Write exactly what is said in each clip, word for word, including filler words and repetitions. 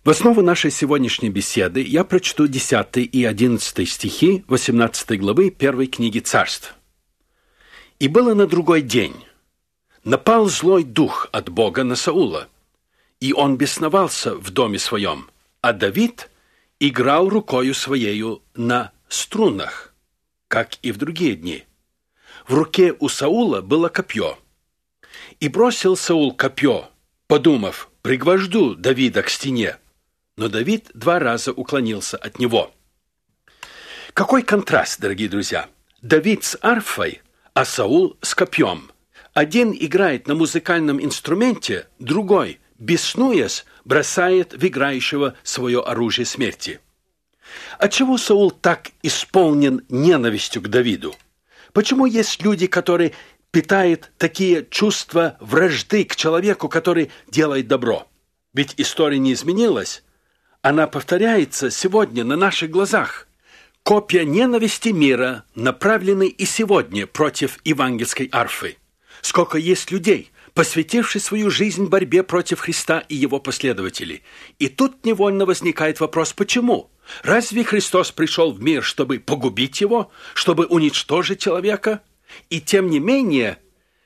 В основу нашей сегодняшней беседы я прочту десятый и одиннадцатый стихи восемнадцатой главы первой книги Царств. «И было на другой день. Напал злой дух от Бога на Саула, и он бесновался в доме своем, а Давид играл рукою своею на струнах, как и в другие дни. В руке у Саула было копье. И бросил Саул копье, подумав, пригвожду Давида к стене. Но Давид два раза уклонился от него». Какой контраст, дорогие друзья! Давид с арфой, а Саул с копьем. Один играет на музыкальном инструменте, другой, беснуясь, бросает в играющего свое оружие смерти. Отчего Саул так исполнен ненавистью к Давиду? Почему есть люди, которые питают такие чувства вражды к человеку, который делает добро? Ведь история не изменилась. Она повторяется сегодня на наших глазах. Копья ненависти мира направлены и сегодня против евангельской арфы. Сколько есть людей, посвятивших свою жизнь борьбе против Христа и его последователей. И тут невольно возникает вопрос, почему? Разве Христос пришел в мир, чтобы погубить его, чтобы уничтожить человека? И тем не менее,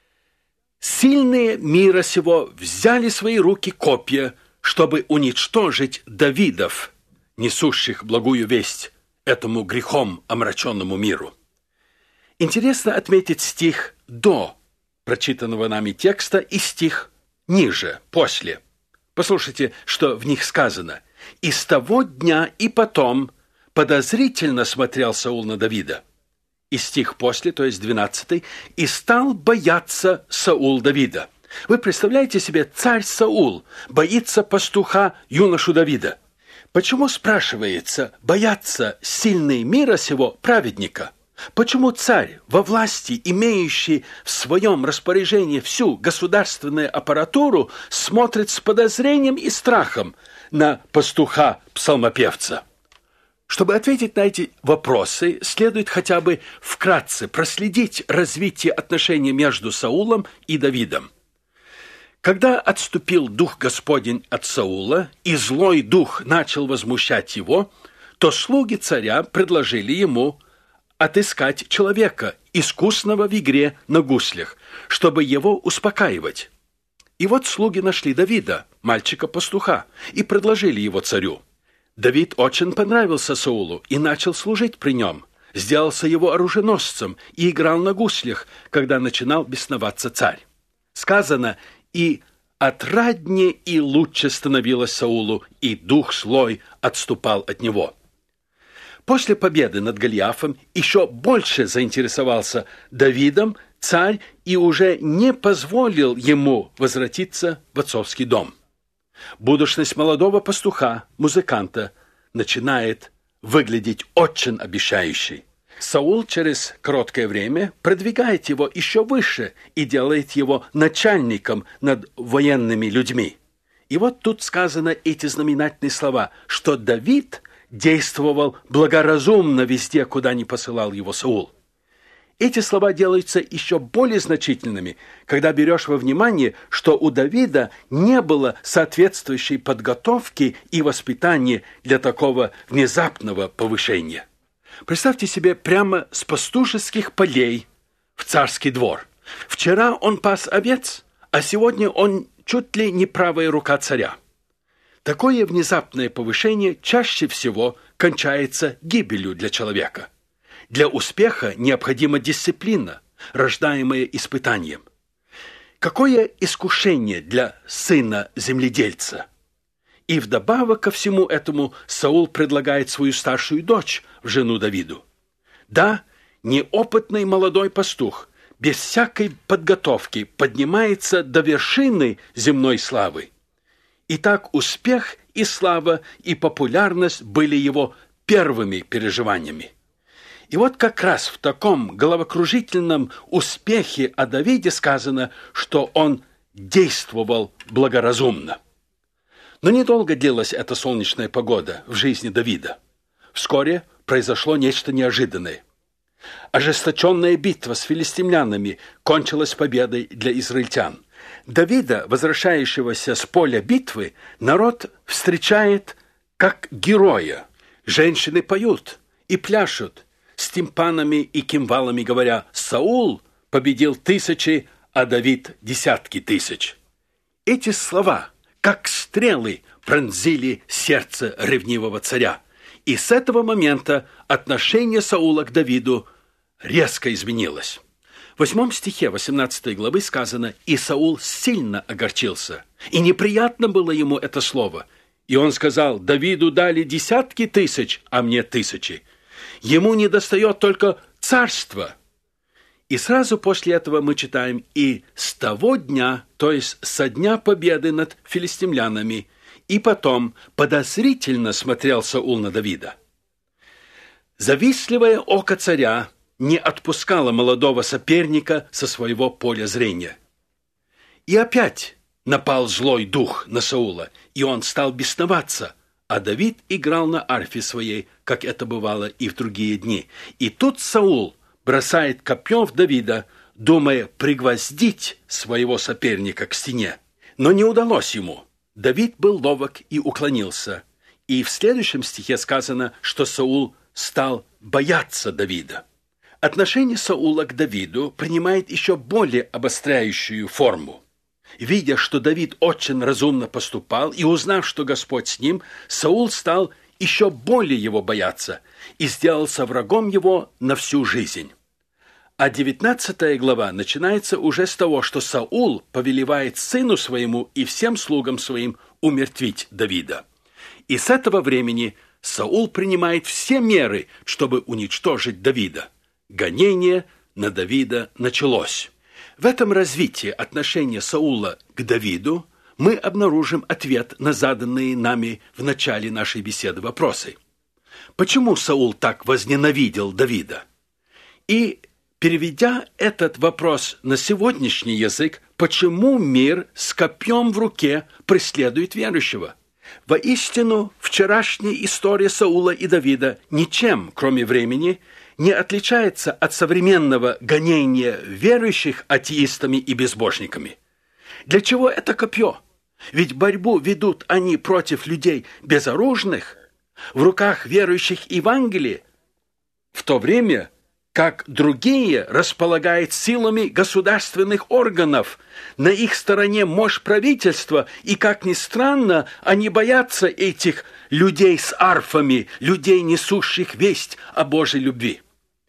сильные мира сего взяли в свои руки копья, чтобы уничтожить Давидов, несущих благую весть этому грехом омраченному миру. Интересно отметить стих до прочитанного нами текста и стих ниже, после. Послушайте, что в них сказано. «И с того дня и потом подозрительно смотрел Саул на Давида». И стих после, то есть двенадцатый, «И стал бояться Саул Давида». Вы представляете себе, царь Саул боится пастуха юношу Давида. Почему, спрашивается, боятся сильные мира сего праведника? Почему царь, во власти, имеющий в своем распоряжении всю государственную аппаратуру, смотрит с подозрением и страхом на пастуха-псалмопевца? Чтобы ответить на эти вопросы, следует хотя бы вкратце проследить развитие отношений между Саулом и Давидом. Когда отступил дух Господень от Саула, и злой дух начал возмущать его, то слуги царя предложили ему отыскать человека, искусного в игре на гуслях, чтобы его успокаивать. И вот слуги нашли Давида, мальчика-пастуха, и предложили его царю. Давид очень понравился Саулу и начал служить при нем, сделался его оруженосцем и играл на гуслях, когда начинал бесноваться царь. Сказано, и отраднее и лучше становилось Саулу, и дух злой отступал от него. После победы над Голиафом еще больше заинтересовался Давидом царь и уже не позволил ему возвратиться в отцовский дом. Будущность молодого пастуха, музыканта, начинает выглядеть очень обещающей. Саул через короткое время продвигает его еще выше и делает его начальником над военными людьми. И вот тут сказаны эти знаменательные слова, что Давид действовал благоразумно везде, куда ни посылал его Саул. Эти слова делаются еще более значительными, когда берешь во внимание, что у Давида не было соответствующей подготовки и воспитания для такого внезапного повышения. Представьте себе прямо с пастушеских полей в царский двор. Вчера он пас овец, а сегодня он чуть ли не правая рука царя. Такое внезапное повышение чаще всего кончается гибелью для человека. Для успеха необходима дисциплина, рождаемая испытанием. Какое искушение для сына земледельца! И вдобавок ко всему этому Саул предлагает свою старшую дочь в жену Давиду. Да, неопытный молодой пастух без всякой подготовки поднимается до вершины земной славы. Итак, успех и слава, и популярность были его первыми переживаниями. И вот как раз в таком головокружительном успехе о Давиде сказано, что он действовал благоразумно. Но недолго длилась эта солнечная погода в жизни Давида. Вскоре произошло нечто неожиданное. Ожесточенная битва с филистимлянами кончилась победой для израильтян. Давида, возвращающегося с поля битвы, народ встречает как героя. Женщины поют и пляшут с тимпанами и кимвалами, говоря: «Саул победил тысячи, а Давид десятки тысяч». Эти слова, как стрелы, пронзили сердце ревнивого царя. И с этого момента отношение Саула к Давиду резко изменилось. В восьмом стихе восемнадцатой главы сказано: «И Саул сильно огорчился, и неприятно было ему это слово. И он сказал: Давиду дали десятки тысяч, а мне тысячи. Ему недостает только царства». И сразу после этого мы читаем: «И с того дня, то есть со дня победы над филистимлянами, и потом подозрительно смотрел Саул на Давида». Завистливое око царя не отпускало молодого соперника со своего поля зрения. И опять напал злой дух на Саула, и он стал бесноваться, а Давид играл на арфе своей, как это бывало и в другие дни. И тут Саул бросает копье в Давида, думая пригвоздить своего соперника к стене. Но не удалось ему. Давид был ловок и уклонился. И в следующем стихе сказано, что Саул стал бояться Давида. Отношение Саула к Давиду принимает еще более обостряющую форму. Видя, что Давид очень разумно поступал, и узнав, что Господь с ним, Саул стал еще более его бояться и сделался врагом его на всю жизнь. А девятнадцатая глава начинается уже с того, что Саул повелевает сыну своему и всем слугам своим умертвить Давида. И с этого времени Саул принимает все меры, чтобы уничтожить Давида. Гонение на Давида началось. В этом развитии отношения Саула к Давиду мы обнаружим ответ на заданные нами в начале нашей беседы вопросы. Почему Саул так возненавидел Давида? И, переведя этот вопрос на сегодняшний язык, почему мир с копьем в руке преследует верующего? Воистину, вчерашняя история Саула и Давида ничем, кроме времени, не отличается от современного гонения верующих атеистами и безбожниками. Для чего это копье? Ведь борьбу ведут они против людей безоружных, в руках верующих Евангелия, в то время как другие располагают силами государственных органов, на их стороне мощь правительства, и, как ни странно, они боятся этих людей с арфами, людей, несущих весть о Божьей любви.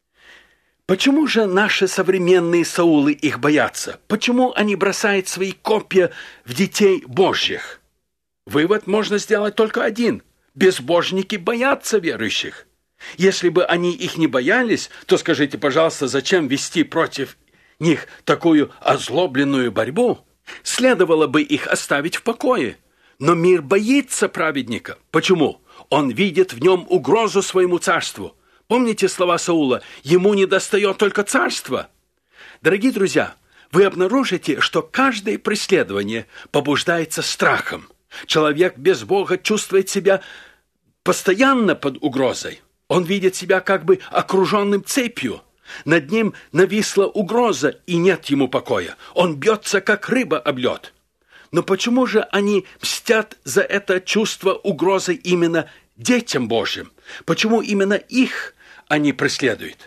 Почему же наши современные Саулы их боятся? Почему они бросают свои копья в детей Божьих? Вывод можно сделать только один: безбожники боятся верующих. Если бы они их не боялись, то скажите, пожалуйста, зачем вести против них такую озлобленную борьбу? Следовало бы их оставить в покое. Но мир боится праведника. Почему? Он видит в нем угрозу своему царству. Помните слова Саула: «Ему недостает только царства». Дорогие друзья, вы обнаружите, что каждое преследование побуждается страхом. Человек без Бога чувствует себя постоянно под угрозой. Он видит себя как бы окруженным цепью. Над ним нависла угроза, и нет ему покоя. Он бьется, как рыба об лед. Но почему же они мстят за это чувство угрозы именно детям Божьим? Почему именно их они преследуют?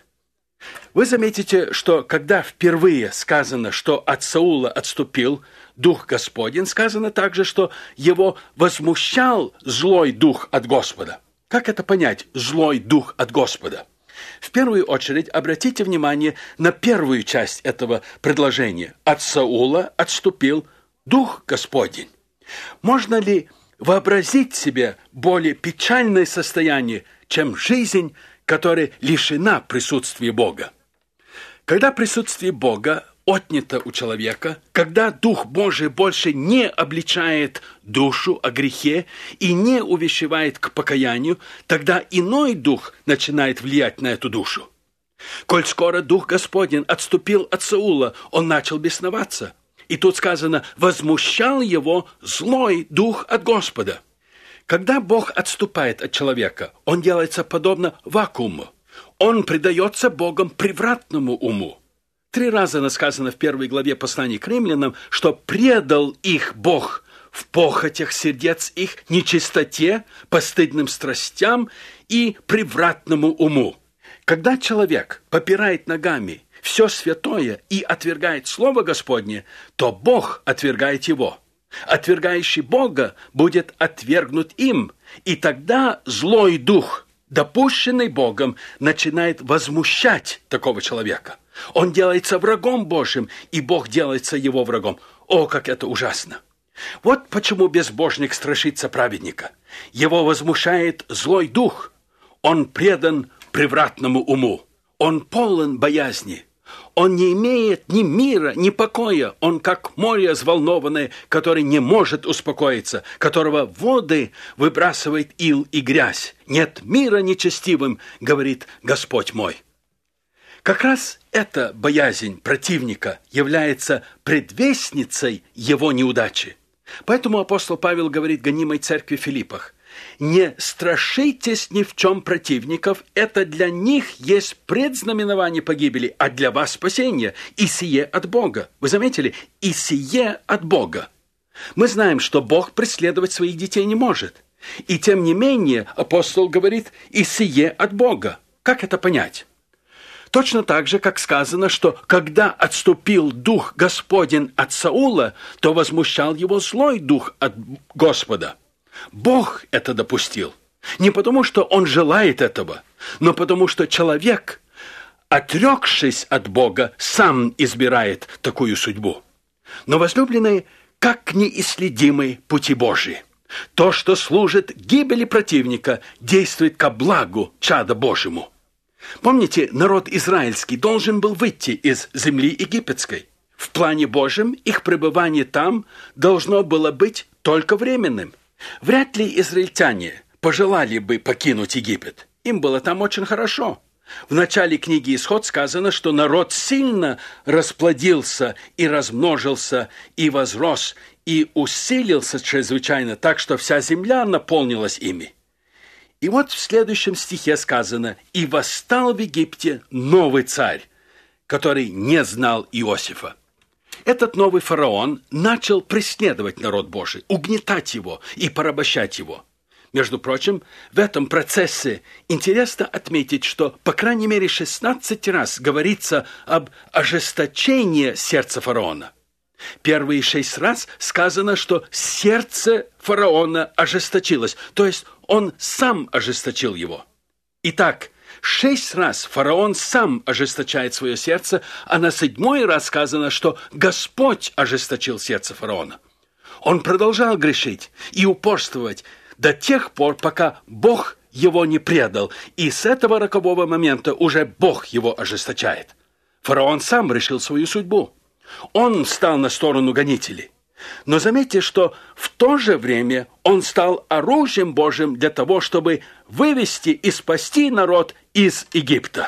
Вы заметите, что когда впервые сказано, что от Саула отступил Дух Господень, сказано также, что его возмущал злой дух от Господа. Как это понять, злой дух от Господа? В первую очередь обратите внимание на первую часть этого предложения. От Саула отступил Дух Господень. Можно ли вообразить себе более печальное состояние, чем жизнь, которая лишена присутствия Бога? Когда присутствие Бога отнято у человека, когда Дух Божий больше не обличает душу о грехе и не увещевает к покаянию, тогда иной дух начинает влиять на эту душу. Коль скоро Дух Господень отступил от Саула, он начал бесноваться. И тут сказано: возмущал его злой дух от Господа. Когда Бог отступает от человека, он делается подобно вакууму. Он предается Богом превратному уму. Три раза сказано в первой главе послания к римлянам, что предал их Бог в похотях сердец их, нечистоте, постыдным страстям и превратному уму. Когда человек попирает ногами все святое и отвергает Слово Господне, то Бог отвергает его. Отвергающий Бога будет отвергнут им, и тогда злой дух, допущенный Богом, начинает возмущать такого человека. Он делается врагом Божьим, и Бог делается его врагом. О, как это ужасно! Вот почему безбожник страшится праведника. Его возмущает злой дух. Он предан превратному уму. Он полон боязни. Он не имеет ни мира, ни покоя. Он как море взволнованное, которое не может успокоиться, которого воды выбрасывает ил и грязь. Нет мира нечестивым, говорит Господь мой. Как раз эта боязнь противника является предвестницей его неудачи. Поэтому апостол Павел говорит гонимой церкви в Филиппах: «Не страшитесь ни в чем противников, это для них есть предзнаменование погибели, а для вас спасение, и сие от Бога». Вы заметили? «И сие от Бога». Мы знаем, что Бог преследовать своих детей не может. И тем не менее апостол говорит: «И сие от Бога». Как это понять? Точно так же, как сказано, что когда отступил дух Господень от Саула, то возмущал его злой дух от Господа. Бог это допустил. Не потому, что он желает этого, но потому, что человек, отрекшись от Бога, сам избирает такую судьбу. Но, возлюбленные, как неисследимы пути Божьи. То, что служит гибели противника, действует ко благу чада Божьему. Помните, народ израильский должен был выйти из земли египетской. В плане Божьем их пребывание там должно было быть только временным. Вряд ли израильтяне пожелали бы покинуть Египет. Им было там очень хорошо. В начале книги «Исход» сказано, что народ сильно расплодился и размножился, и возрос, и усилился чрезвычайно, так что вся земля наполнилась ими. И вот в следующем стихе сказано: «И восстал в Египте новый царь, который не знал Иосифа». Этот новый фараон начал преследовать народ Божий, угнетать его и порабощать его. Между прочим, в этом процессе интересно отметить, что по крайней мере шестнадцать раз говорится об ожесточении сердца фараона. Первые шесть раз сказано, что сердце фараона ожесточилось, то есть он сам ожесточил его. Итак, шесть раз фараон сам ожесточает свое сердце, а на седьмой раз сказано, что Господь ожесточил сердце фараона. Он продолжал грешить и упорствовать до тех пор, пока Бог его не предал, и с этого рокового момента уже Бог его ожесточает. Фараон сам решил свою судьбу. Он встал на сторону гонителей. Но заметьте, что в то же время он стал оружием Божьим для того, чтобы вывести и спасти народ из Египта.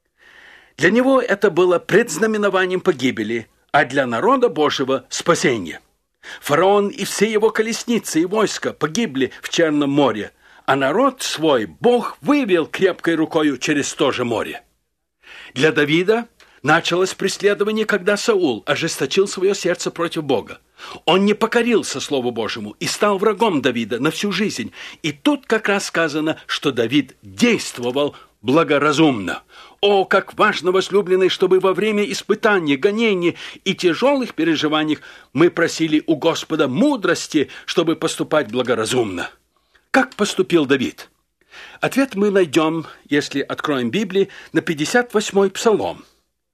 Для него это было предзнаменованием погибели, а для народа Божьего – спасение. Фараон и все его колесницы и войска погибли в Черном море, а народ свой Бог вывел крепкой рукою через то же море. Для Давида началось преследование, когда Саул ожесточил свое сердце против Бога. Он не покорился Слову Божьему и стал врагом Давида на всю жизнь. И тут как раз сказано, что Давид действовал благоразумно. О, как важно, возлюбленный, чтобы во время испытаний, гонений и тяжелых переживаний мы просили у Господа мудрости, чтобы поступать благоразумно. Как поступил Давид? Ответ мы найдем, если откроем Библию, на пятьдесят восьмой псалом.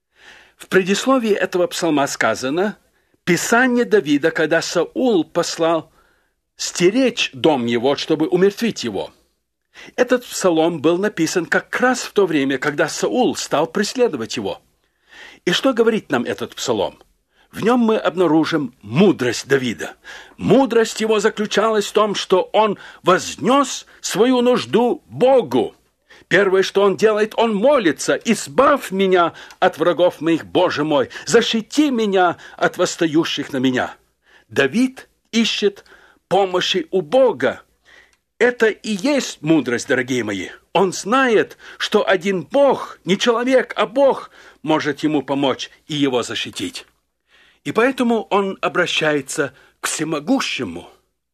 В предисловии этого псалма сказано: «Писание Давида, когда Саул послал стеречь дом его, чтобы умертвить его». Этот псалом был написан как раз в то время, когда Саул стал преследовать его. И что говорит нам этот псалом? В нем мы обнаружим мудрость Давида. Мудрость его заключалась в том, что он вознес свою нужду Богу. Первое, что он делает, он молится: «Избавь меня от врагов моих, Боже мой, защити меня от восстающих на меня». Давид ищет помощи у Бога. Это и есть мудрость, дорогие мои. Он знает, что один Бог, не человек, а Бог, может ему помочь и его защитить. И поэтому он обращается к всемогущему,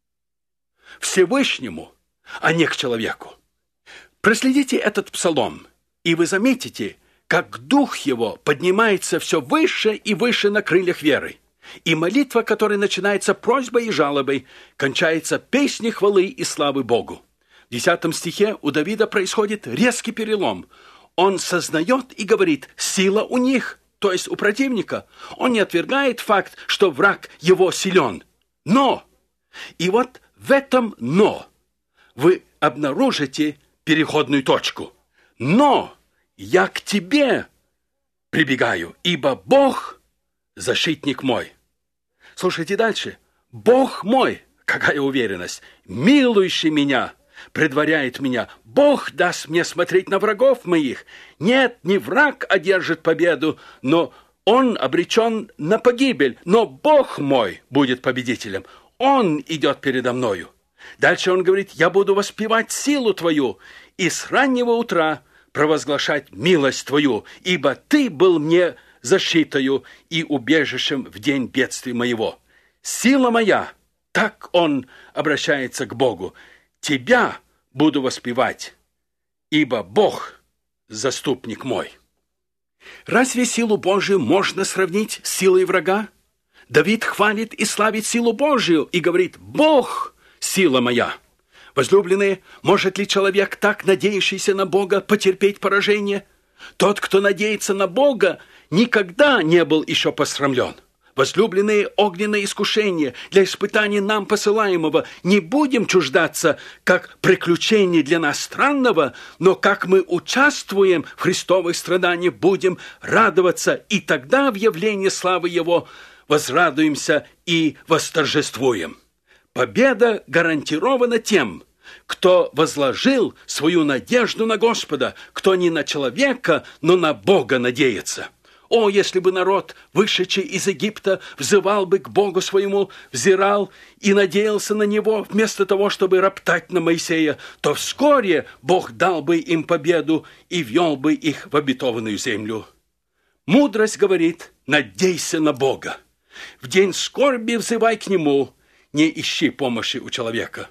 Всевышнему, а не к человеку. Проследите этот псалом, и вы заметите, как дух его поднимается все выше и выше на крыльях веры. И молитва, которая начинается просьбой и жалобой, кончается песней хвалы и славы Богу. В десятом стихе у Давида происходит резкий перелом. Он сознает и говорит: сила у них, то есть у противника. Он не отвергает факт, что враг его силен. Но, и вот в этом «но» вы обнаружите переходную точку. Но я к тебе прибегаю, ибо Бог – защитник мой. Слушайте дальше. Бог мой, какая уверенность, милующий меня, предваряет меня. Бог даст мне смотреть на врагов моих. Нет, не враг одержит победу, но он обречен на погибель. Но Бог мой будет победителем. Он идет передо мною. Дальше он говорит: я буду воспевать силу твою и с раннего утра провозглашать милость твою, ибо ты был мне защитою и убежищем в день бедствия моего. Сила моя, так он обращается к Богу, тебя буду воспевать, ибо Бог заступник мой. Разве силу Божию можно сравнить с силой врага? Давид хвалит и славит силу Божию и говорит: Бог – сила моя. Возлюбленные, может ли человек, так надеющийся на Бога, потерпеть поражение? Тот, кто надеется на Бога, никогда не был еще посрамлен. Возлюбленные, огненное искушение для испытания нам посылаемого не будем чуждаться, как приключение для нас странного, но как мы участвуем в Христовых страданиях, будем радоваться, и тогда в явлении славы Его возрадуемся и восторжествуем. Победа гарантирована тем, кто возложил свою надежду на Господа, кто не на человека, но на Бога надеется. О, если бы народ, вышедший из Египта, взывал бы к Богу своему, взирал и надеялся на Него, вместо того, чтобы роптать на Моисея, то вскоре Бог дал бы им победу и вел бы их в обетованную землю. Мудрость говорит: надейся на Бога. В день скорби взывай к Нему, не ищи помощи у человека.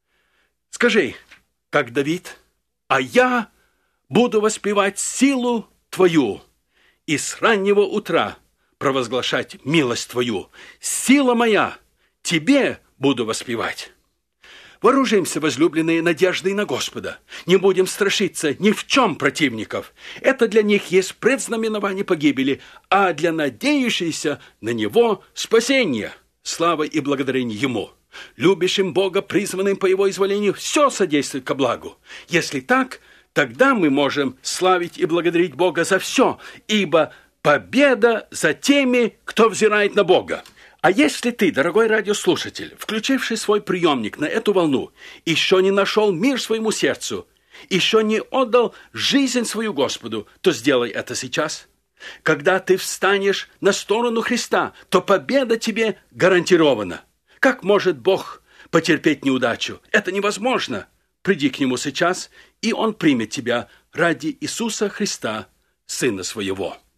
Скажи, как Давид: а я буду воспевать силу Твою и с раннего утра провозглашать милость Твою. Сила моя, Тебе буду воспевать. Вооружимся, возлюбленные, надеждой на Господа. Не будем страшиться ни в чем противников. Это для них есть предзнаменование погибели, а для надеющихся на Него спасение. Слава и благодарение Ему. Любящим Бога, призванным по Его изволению, все содействует ко благу. Если так, тогда мы можем славить и благодарить Бога за все, ибо победа за теми, кто взирает на Бога. А если ты, дорогой радиослушатель, включивший свой приемник на эту волну, еще не нашел мир своему сердцу, еще не отдал жизнь свою Господу, то сделай это сейчас. Когда ты встанешь на сторону Христа, то победа тебе гарантирована. Как может Бог потерпеть неудачу? Это невозможно. Приди к Нему сейчас, и Он примет тебя ради Иисуса Христа, Сына Своего.